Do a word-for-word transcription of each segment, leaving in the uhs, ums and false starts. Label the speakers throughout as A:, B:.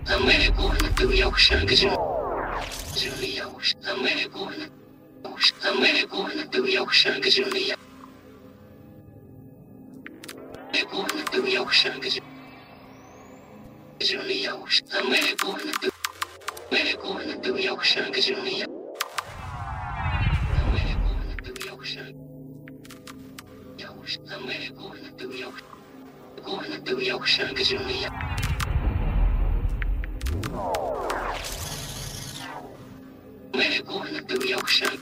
A: Amerikorna tujaukšankas Julijaus. Amerikorna. Amerikorna tujaukšankas Julijaus. Amerikorna tujaukšankas Julijaus. Amerikorna tu. Amerikorna tujaukšankas Julijaus. Amerikorna tujaukšankas. Amerikorna tujaukšankas. Amerikorna tujaukšankas Julijaus. Amerikorna tujaukšankas.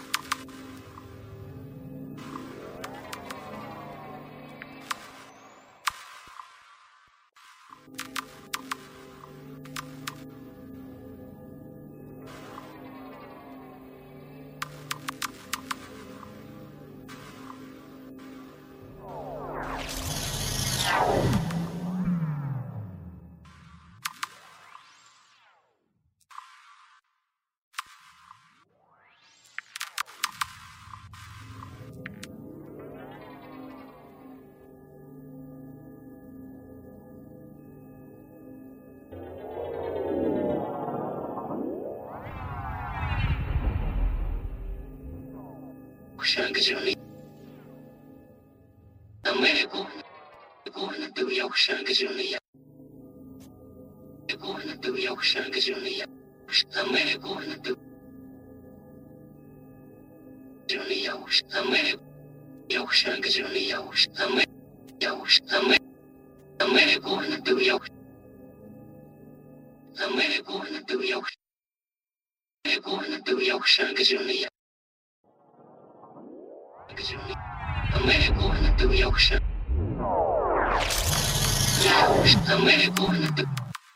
A: Amerikorna tujaukšankas Julijaus. Amerikorna tujaukšankas Julijaus. Amerikorna tu. Julijaus. Amerikorna Julijaus. Amerijaus. Amerikorna tujaukšankas. Amerikorna tujaukšankas. Amerikorna tujaukšankas Julijaus. Amerikorna tujaukšankas. Amerikorna tu.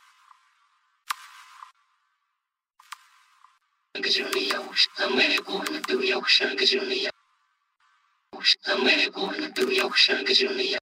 A: Julijaus. Amerikorna tujaukšankas Julijaus. Amerikorna tujaukšankas Julijaus.